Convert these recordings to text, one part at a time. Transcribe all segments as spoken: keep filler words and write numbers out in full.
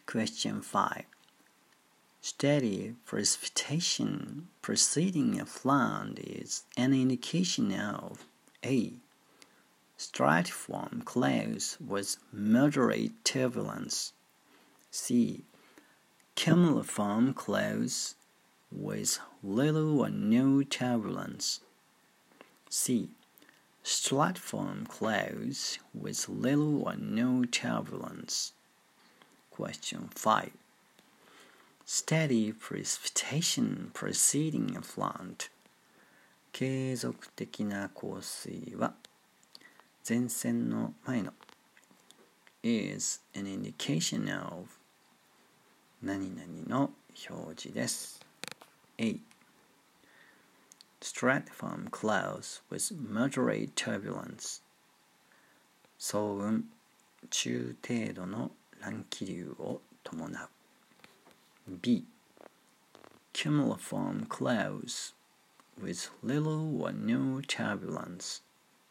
Question five. Steady precipitation preceding a flood is an indication of A. Stratiform clouds with moderate turbulence. C. Cumuliform clouds with little or no turbulence. C. Stratiform clouds with little or no turbulence. Question five. Steady precipitation preceding a flood. 継続的な降水は前線の前の is an indication of 何々の表示です。A. Stratiform clouds with moderate turbulence. 層雲、中程度の乱気流を伴う。B. Cumuliform clouds with little or no turbulence.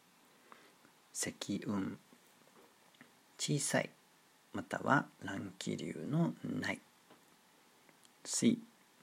積雲、小さいまたは乱気流のない。C.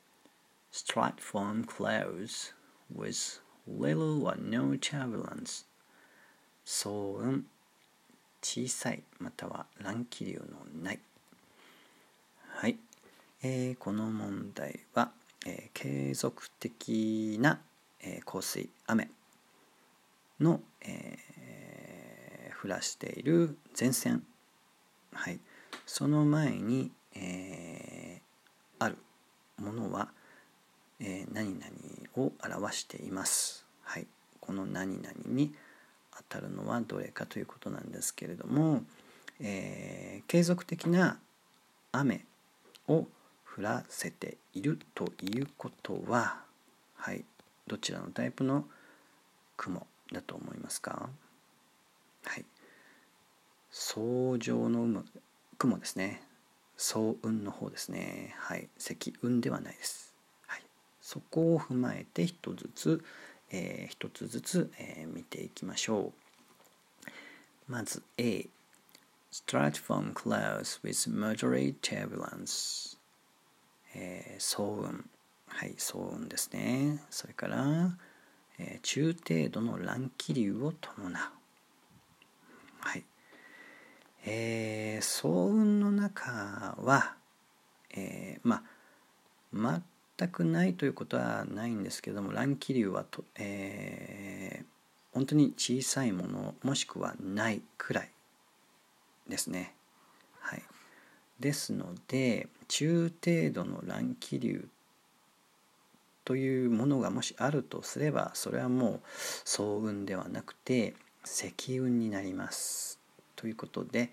Stratiform clouds with little or no turbulence. 層雲、小さいまたは乱気流のない。はい、えー、この問題は、えー、継続的な、えー、降水雨の、えー、降らしている前線、はい、その前に、えー、あるものは、えー、何々を表しています。はい、この何々に当たるのはどれかということなんですけれども、えー、継続的な雨を降らせているということは、はい、どちらのタイプの雲だと思いますか？はい、層状の雲ですね。層雲の方ですね。はい、積雲ではないです。はい、そこを踏まえて一つずつ、えー、一つずつ、えー、見ていきましょう。まず A. Stratiform clouds with moderate turbulence. えー、層雲、はい、層雲ですね。それから、えー、中程度の乱気流を伴う。はい、えー、層雲の中は、えー、まあ全くないということはないんですけども、乱気流はと、えー、本当に小さいものもしくはないくらいですね。はい、ですので中程度の乱気流というものがもしあるとすれば、それはもう層雲ではなくて積雲になります。ということで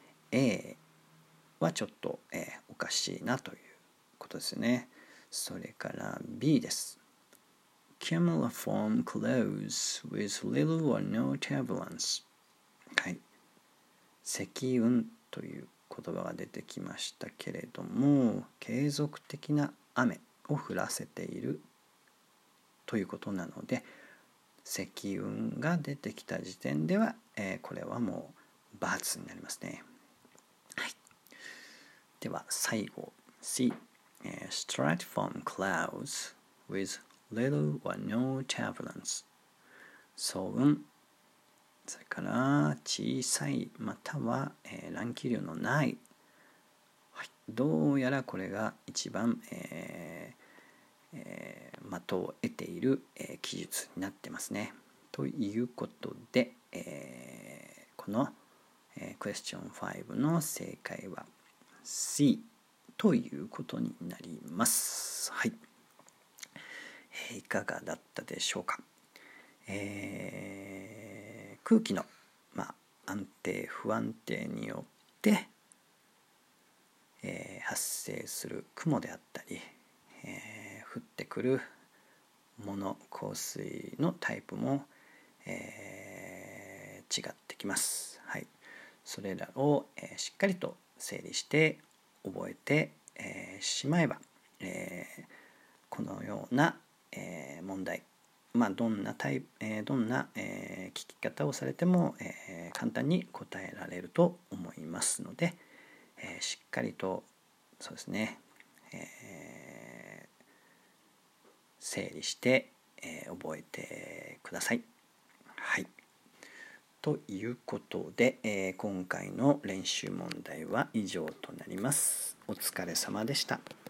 A はちょっと、えー、おかしいなということですね。それから B です。Cumuliform clouds with little or no turbulence. はい、積雲という言葉が出てきましたけれども、継続的な雨を降らせているということなので、積雲が出てきた時点では、えー、これはもう×になりますね。はい、では最後 C、えー、Stratiform clouds with little or no turbulence. 層雲、それから小さいまたは、えー、乱気流のない、はい、どうやらこれが一番、えーえー、的を得ている、えー、記述になってますね。ということで、えー、この、えー、クエスチョンごの正解は C ということになります。はい、えー、いかがだったでしょうか。えー、空気の、まあ、安定不安定によって、えー、発生する雲であったり、えー、降ってくるもの降水のタイプも、えー、違ってきます。はい、それらを、えー、しっかりと整理して覚えて、えー、しまえば、えー、このような、えー、問題、まあ、どんなタイプ、えー、どんな、えー、聞き方をされても、えー、簡単に答えられると思いますので、えー、しっかりとそうですね、えー、整理して、えー、覚えてください。はい。ということで、えー、今回の練習問題は以上となります。お疲れ様でした。